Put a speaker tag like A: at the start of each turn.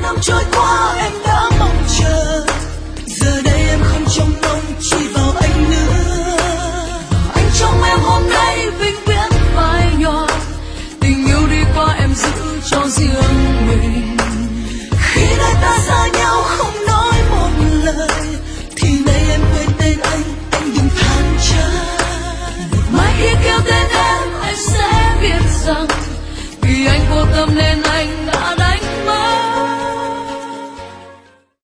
A: năm trôi qua em đã mong chờ, giờ đây em không trông mong chỉ vào anh nữa. Anh trong em hôm nay vĩnh viễn phai nhòa, tình yêu đi qua em giữ cho riêng mình. Khi đôi ta xa nhau không nói một lời, thì nay em quên tên anh đừng than trách. Mai khi kêu tên em sẽ biết rằng vì anh vô tâm nên anh